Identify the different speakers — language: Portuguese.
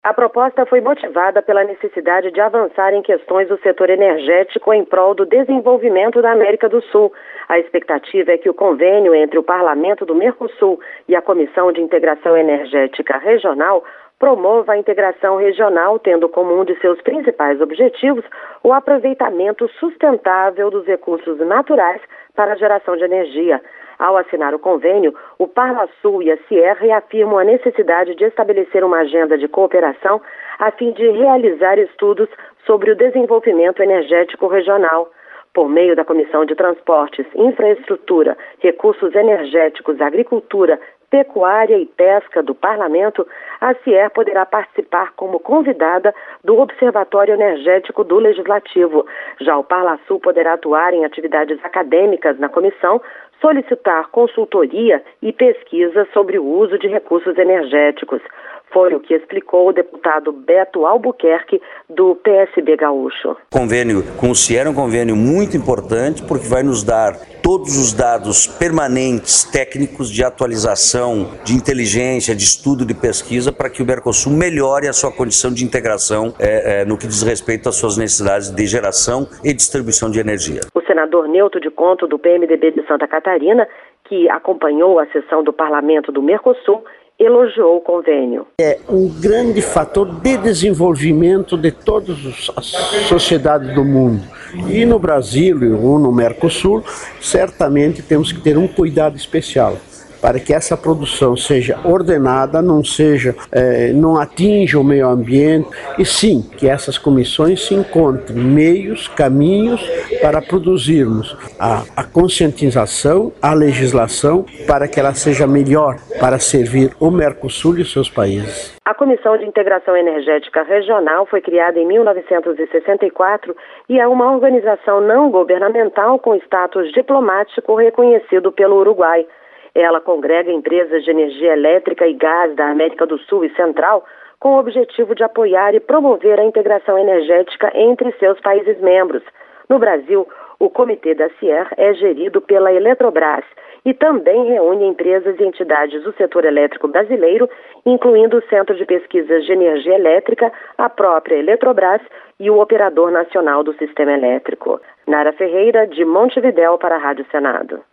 Speaker 1: A proposta foi motivada pela necessidade de avançar em questões do setor energético em prol do desenvolvimento da América do Sul. A expectativa é que o convênio entre o Parlamento do Mercosul e a Comissão de Integração Energética Regional promova a integração regional, tendo como um de seus principais objetivos o aproveitamento sustentável dos recursos naturais para a geração de energia. Ao assinar o convênio, o Parlasul e a CIER reafirmam a necessidade de estabelecer uma agenda de cooperação a fim de realizar estudos sobre o desenvolvimento energético regional. Por meio da Comissão de Transportes, Infraestrutura, Recursos Energéticos, Agricultura, Pecuária e Pesca do Parlamento, a CIER poderá participar como convidada do Observatório Energético do Legislativo. Já o Parlasul poderá atuar em atividades acadêmicas na comissão, solicitar consultoria e pesquisa sobre o uso de recursos energéticos. Foi o que explicou o deputado Beto Albuquerque, do PSB gaúcho.
Speaker 2: O convênio com o CIER é um convênio muito importante porque vai nos dar todos os dados permanentes, técnicos de atualização, de inteligência, de estudo, de pesquisa, para que o Mercosul melhore a sua condição de integração no que diz respeito às suas necessidades de geração e distribuição de energia.
Speaker 1: O senador Neuto de Conto, do PMDB de Santa Catarina, que acompanhou a sessão do Parlamento do Mercosul, elogiou o convênio.
Speaker 3: É um grande fator de desenvolvimento de todas as sociedades do mundo. E no Brasil ou no Mercosul, certamente temos que ter um cuidado especial para que essa produção seja ordenada, não atinja o meio ambiente, e sim, que essas comissões se encontrem meios, caminhos para produzirmos a conscientização, a legislação, para que ela seja melhor para servir o Mercosul e os seus países.
Speaker 1: A Comissão de Integração Energética Regional foi criada em 1964 e é uma organização não governamental com status diplomático reconhecido pelo Uruguai. Ela congrega empresas de energia elétrica e gás da América do Sul e Central com o objetivo de apoiar e promover a integração energética entre seus países membros. No Brasil, o comitê da CIER é gerido pela Eletrobras e também reúne empresas e entidades do setor elétrico brasileiro, incluindo o Centro de Pesquisas de Energia Elétrica, a própria Eletrobras e o Operador Nacional do Sistema Elétrico. Nara Ferreira, de Montevidéu, para a Rádio Senado.